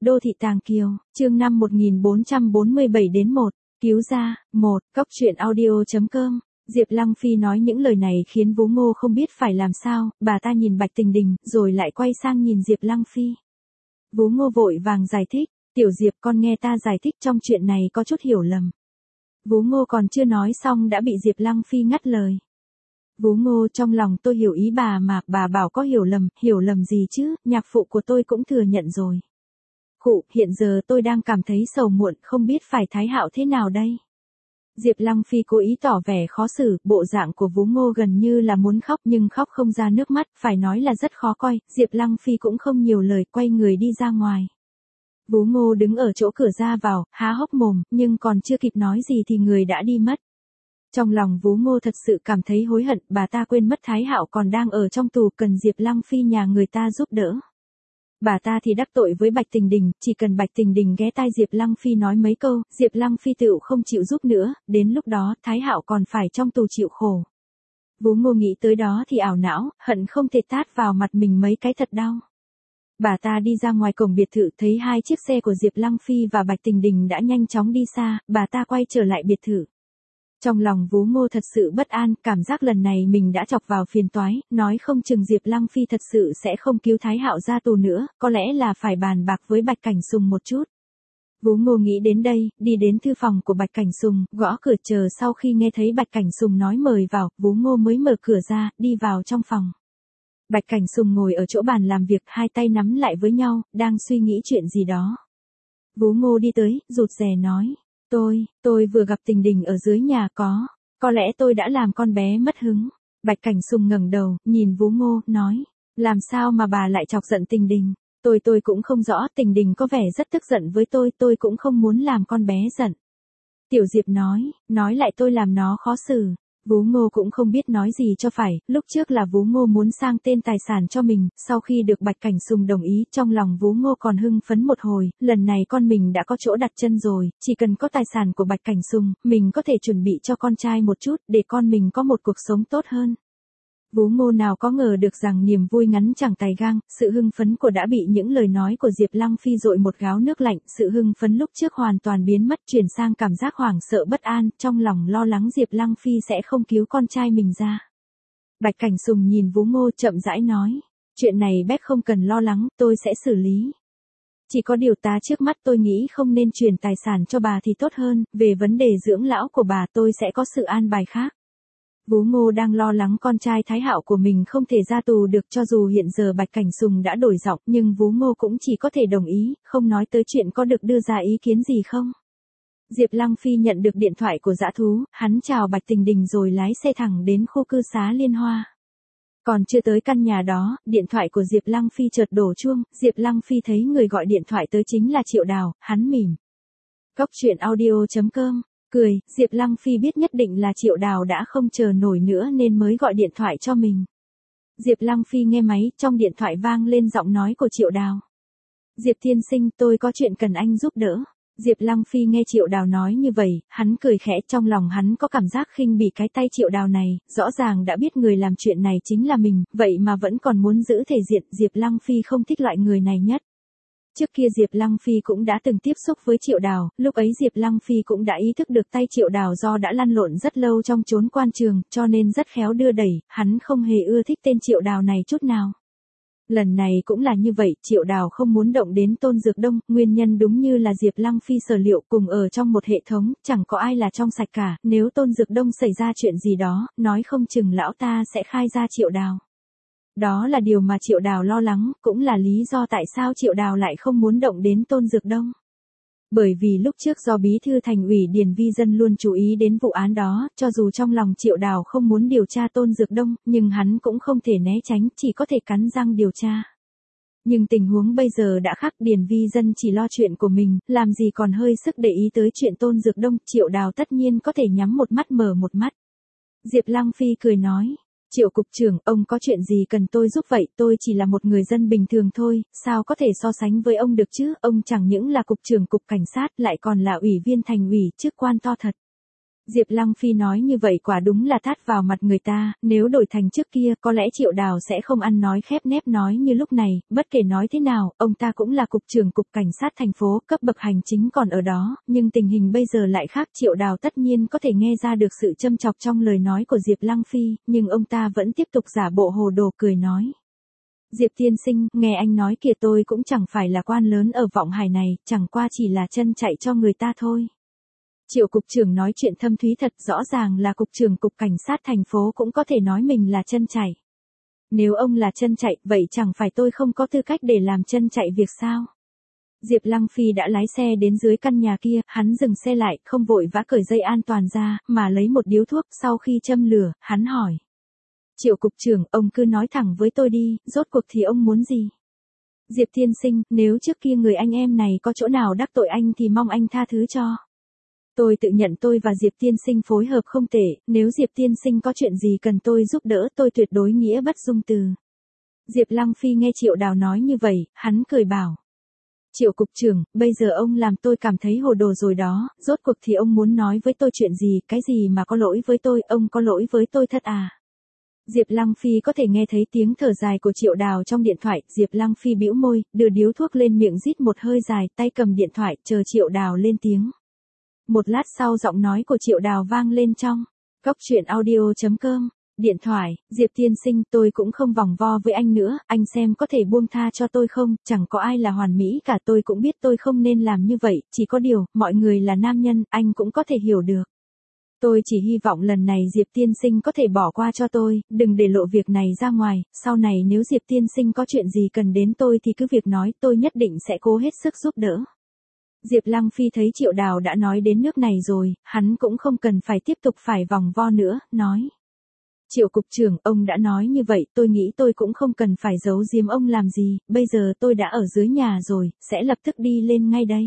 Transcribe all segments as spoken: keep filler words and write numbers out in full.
Đô thị Tàng Kiều, chương năm một nghìn bốn trăm bốn mươi bảy đến một, cứu ra, một, cốc truyện audio chấm com. Diệp Lăng Phi nói những lời này khiến Vú Ngô không biết phải làm sao, bà ta nhìn Bạch Tình Đình, rồi lại quay sang nhìn Diệp Lăng Phi. Vú Ngô vội vàng giải thích, tiểu Diệp con nghe ta giải thích trong chuyện này có chút hiểu lầm. Vú Ngô còn chưa nói xong đã bị Diệp Lăng Phi ngắt lời. Vú Ngô trong lòng tôi hiểu ý bà mà, bà bảo có hiểu lầm, hiểu lầm gì chứ, nhạc phụ của tôi cũng thừa nhận rồi. Khụ, hiện giờ tôi đang cảm thấy sầu muộn, không biết phải thái hạo thế nào đây. Diệp Lăng Phi cố ý tỏ vẻ khó xử, bộ dạng của Vú Ngô gần như là muốn khóc nhưng khóc không ra nước mắt, phải nói là rất khó coi, Diệp Lăng Phi cũng không nhiều lời, quay người đi ra ngoài. Vú Ngô đứng ở chỗ cửa ra vào, há hốc mồm, nhưng còn chưa kịp nói gì thì người đã đi mất. Trong lòng Vú Ngô thật sự cảm thấy hối hận, bà ta quên mất Thái Hạo còn đang ở trong tù, cần Diệp Lăng Phi nhà người ta giúp đỡ. Bà ta thì đắc tội với Bạch Tình Đình, chỉ cần Bạch Tình Đình ghé tai Diệp Lăng Phi nói mấy câu, Diệp Lăng Phi tựu không chịu giúp nữa, đến lúc đó Thái Hạo còn phải trong tù chịu khổ. Vú Ngô nghĩ tới đó thì ảo não, hận không thể tát vào mặt mình mấy cái thật đau. Bà ta đi ra ngoài cổng biệt thự thấy hai chiếc xe của Diệp Lăng Phi và Bạch Tình Đình đã nhanh chóng đi xa, bà ta quay trở lại biệt thự. Trong lòng Vú Ngô thật sự bất an, cảm giác lần này mình đã chọc vào phiền toái, nói không chừng Diệp Lăng Phi thật sự sẽ không cứu Thái Hạo ra tù nữa, có lẽ là phải bàn bạc với Bạch Cảnh Sùng một chút. Vú Ngô nghĩ đến đây, đi đến thư phòng của Bạch Cảnh Sùng, gõ cửa chờ sau khi nghe thấy Bạch Cảnh Sùng nói mời vào, Vú Ngô mới mở cửa ra, đi vào trong phòng. Bạch Cảnh Sùng ngồi ở chỗ bàn làm việc, hai tay nắm lại với nhau, đang suy nghĩ chuyện gì đó. Vú Ngô đi tới, rụt rè nói. Tôi, tôi vừa gặp Tình Đình ở dưới nhà có, có lẽ tôi đã làm con bé mất hứng. Bạch Cảnh Sùng ngẩng đầu, nhìn Vú Ngô, nói, làm sao mà bà lại chọc giận Tình Đình, tôi tôi cũng không rõ, Tình Đình có vẻ rất tức giận với tôi, tôi cũng không muốn làm con bé giận. Tiểu Diệp nói, nói lại tôi làm nó khó xử. Vú Ngô cũng không biết nói gì cho phải, lúc trước là Vú Ngô muốn sang tên tài sản cho mình, sau khi được Bạch Cảnh Sùng đồng ý, trong lòng Vú Ngô còn hưng phấn một hồi, lần này con mình đã có chỗ đặt chân rồi, chỉ cần có tài sản của Bạch Cảnh Sùng, mình có thể chuẩn bị cho con trai một chút, để con mình có một cuộc sống tốt hơn. Vú Ngô nào có ngờ được rằng niềm vui ngắn chẳng tày gang, sự hưng phấn của đã bị những lời nói của Diệp Lăng Phi dội một gáo nước lạnh, sự hưng phấn lúc trước hoàn toàn biến mất, chuyển sang cảm giác hoảng sợ bất an, trong lòng lo lắng Diệp Lăng Phi sẽ không cứu con trai mình ra. Bạch Cảnh Sùng nhìn Vú Ngô chậm rãi nói, chuyện này bác không cần lo lắng, tôi sẽ xử lý. Chỉ có điều ta trước mắt tôi nghĩ không nên truyền tài sản cho bà thì tốt hơn, về vấn đề dưỡng lão của bà tôi sẽ có sự an bài khác. Vú Ngô đang lo lắng con trai Thái Hạo của mình không thể ra tù được, cho dù hiện giờ Bạch Cảnh Sùng đã đổi giọng, nhưng Vú Ngô cũng chỉ có thể đồng ý, không nói tới chuyện có được đưa ra ý kiến gì không. Diệp Lăng Phi nhận được điện thoại của dã thú, hắn chào Bạch Tình Đình rồi lái xe thẳng đến khu cư xá Liên Hoa. Còn chưa tới căn nhà đó, điện thoại của Diệp Lăng Phi chợt đổ chuông, Diệp Lăng Phi thấy người gọi điện thoại tới chính là Triệu Đào, hắn mỉm. Cốc truyện audio chấm com. Cười, Diệp Lăng Phi biết nhất định là Triệu Đào đã không chờ nổi nữa nên mới gọi điện thoại cho mình. Diệp Lăng Phi nghe máy, trong điện thoại vang lên giọng nói của Triệu Đào. Diệp tiên sinh, tôi có chuyện cần anh giúp đỡ. Diệp Lăng Phi nghe Triệu Đào nói như vậy, hắn cười khẽ, trong lòng hắn có cảm giác khinh bỉ cái tay Triệu Đào này, rõ ràng đã biết người làm chuyện này chính là mình, vậy mà vẫn còn muốn giữ thể diện, Diệp Lăng Phi không thích loại người này nhất. Trước kia Diệp Lăng Phi cũng đã từng tiếp xúc với Triệu Đào, lúc ấy Diệp Lăng Phi cũng đã ý thức được tay Triệu Đào do đã lăn lộn rất lâu trong chốn quan trường, cho nên rất khéo đưa đẩy, hắn không hề ưa thích tên Triệu Đào này chút nào. Lần này cũng là như vậy, Triệu Đào không muốn động đến Tôn Dược Đông, nguyên nhân đúng như là Diệp Lăng Phi sở liệu, cùng ở trong một hệ thống, chẳng có ai là trong sạch cả, nếu Tôn Dược Đông xảy ra chuyện gì đó, nói không chừng lão ta sẽ khai ra Triệu Đào. Đó là điều mà Triệu Đào lo lắng, cũng là lý do tại sao Triệu Đào lại không muốn động đến Tôn Dược Đông. Bởi vì lúc trước do Bí thư Thành ủy Điền Vi Dân luôn chú ý đến vụ án đó, cho dù trong lòng Triệu Đào không muốn điều tra Tôn Dược Đông, nhưng hắn cũng không thể né tránh, chỉ có thể cắn răng điều tra. Nhưng tình huống bây giờ đã khác, Điền Vi Dân chỉ lo chuyện của mình, làm gì còn hơi sức để ý tới chuyện Tôn Dược Đông, Triệu Đào tất nhiên có thể nhắm một mắt mở một mắt. Diệp Lăng Phi cười nói. Triệu cục trưởng, ông có chuyện gì cần tôi giúp vậy, tôi chỉ là một người dân bình thường thôi, sao có thể so sánh với ông được chứ, ông chẳng những là cục trưởng cục cảnh sát lại còn là ủy viên thành ủy, chức quan to thật. Diệp Lăng Phi nói như vậy quả đúng là tát vào mặt người ta, nếu đổi thành trước kia có lẽ Triệu Đào sẽ không ăn nói khép nép nói như lúc này, bất kể nói thế nào, ông ta cũng là cục trưởng cục cảnh sát thành phố, cấp bậc hành chính còn ở đó, nhưng tình hình bây giờ lại khác. Triệu Đào tất nhiên có thể nghe ra được sự châm chọc trong lời nói của Diệp Lăng Phi, nhưng ông ta vẫn tiếp tục giả bộ hồ đồ cười nói. Diệp tiên sinh, nghe anh nói kìa, tôi cũng chẳng phải là quan lớn ở Vọng Hải này, chẳng qua chỉ là chân chạy cho người ta thôi. Triệu cục trưởng nói chuyện thâm thúy thật, rõ ràng là cục trưởng cục cảnh sát thành phố cũng có thể nói mình là chân chạy. Nếu ông là chân chạy, vậy chẳng phải tôi không có tư cách để làm chân chạy việc sao? Diệp Lăng Phi đã lái xe đến dưới căn nhà kia, hắn dừng xe lại, không vội vã cởi dây an toàn ra, mà lấy một điếu thuốc, sau khi châm lửa, hắn hỏi. Triệu cục trưởng, ông cứ nói thẳng với tôi đi, rốt cuộc thì ông muốn gì? Diệp tiên sinh, nếu trước kia người anh em này có chỗ nào đắc tội anh thì mong anh tha thứ cho. Tôi tự nhận tôi và Diệp tiên sinh phối hợp không tệ, nếu Diệp tiên sinh có chuyện gì cần tôi giúp đỡ, tôi tuyệt đối nghĩa bất dung từ. Diệp Lăng Phi nghe Triệu Đào nói như vậy, hắn cười bảo. Triệu cục trưởng, bây giờ ông làm tôi cảm thấy hồ đồ rồi đó, rốt cuộc thì ông muốn nói với tôi chuyện gì, cái gì mà có lỗi với tôi, ông có lỗi với tôi thật à? Diệp Lăng Phi có thể nghe thấy tiếng thở dài của Triệu Đào trong điện thoại, Diệp Lăng Phi bĩu môi, đưa điếu thuốc lên miệng rít một hơi dài, tay cầm điện thoại, chờ Triệu Đào lên tiếng. Một lát sau giọng nói của Triệu Đào vang lên trong cốc truyện audio chấm com. Điện thoại, Diệp tiên sinh, tôi cũng không vòng vo với anh nữa, anh xem có thể buông tha cho tôi không, chẳng có ai là hoàn mỹ cả, tôi cũng biết tôi không nên làm như vậy, chỉ có điều, mọi người là nam nhân, anh cũng có thể hiểu được. Tôi chỉ hy vọng lần này Diệp tiên sinh có thể bỏ qua cho tôi, đừng để lộ việc này ra ngoài, sau này nếu Diệp tiên sinh có chuyện gì cần đến tôi thì cứ việc nói, tôi nhất định sẽ cố hết sức giúp đỡ. Diệp Lăng Phi thấy Triệu Đào đã nói đến nước này rồi, hắn cũng không cần phải tiếp tục phải vòng vo nữa, nói. Triệu cục trưởng, ông đã nói như vậy, tôi nghĩ tôi cũng không cần phải giấu giếm ông làm gì, bây giờ tôi đã ở dưới nhà rồi, sẽ lập tức đi lên ngay đây.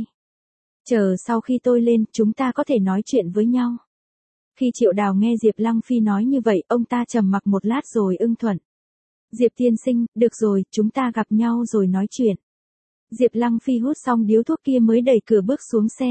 Chờ sau khi tôi lên, chúng ta có thể nói chuyện với nhau. Khi Triệu Đào nghe Diệp Lăng Phi nói như vậy, ông ta trầm mặc một lát rồi ưng thuận. Diệp tiên sinh, được rồi, chúng ta gặp nhau rồi nói chuyện. Diệp Lăng Phi hút xong điếu thuốc kia mới đẩy cửa bước xuống xe.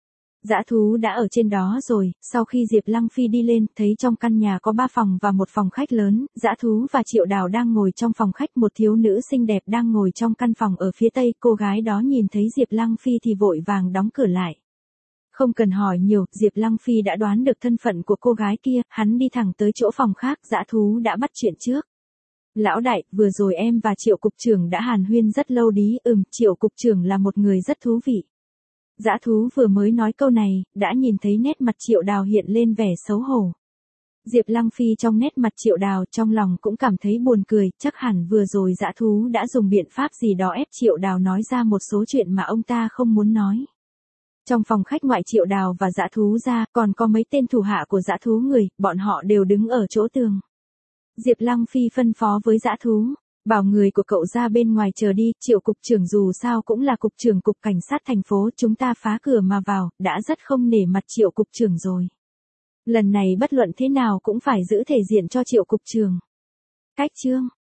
Dã thú đã ở trên đó rồi, sau khi Diệp Lăng Phi đi lên, thấy trong căn nhà có ba phòng và một phòng khách lớn, Dã thú và Triệu Đào đang ngồi trong phòng khách, một thiếu nữ xinh đẹp đang ngồi trong căn phòng ở phía tây, cô gái đó nhìn thấy Diệp Lăng Phi thì vội vàng đóng cửa lại. Không cần hỏi nhiều, Diệp Lăng Phi đã đoán được thân phận của cô gái kia, hắn đi thẳng tới chỗ phòng khác, Dã thú đã bắt chuyện trước. Lão đại, vừa rồi em và Triệu cục trưởng đã hàn huyên rất lâu đi, ừm, Triệu cục trưởng là một người rất thú vị. Dã thú vừa mới nói câu này, đã nhìn thấy nét mặt Triệu Đào hiện lên vẻ xấu hổ. Diệp Lăng Phi trong nét mặt Triệu Đào trong lòng cũng cảm thấy buồn cười, chắc hẳn vừa rồi dã thú đã dùng biện pháp gì đó ép Triệu Đào nói ra một số chuyện mà ông ta không muốn nói. Trong phòng khách ngoại Triệu Đào và dã thú ra, còn có mấy tên thủ hạ của dã thú người, bọn họ đều đứng ở chỗ tường. Diệp Lăng Phi phân phó với dã thú, bảo người của cậu ra bên ngoài chờ đi, Triệu cục trưởng dù sao cũng là cục trưởng cục cảnh sát thành phố, chúng ta phá cửa mà vào, đã rất không nể mặt Triệu cục trưởng rồi. Lần này bất luận thế nào cũng phải giữ thể diện cho Triệu cục trưởng. Cách chương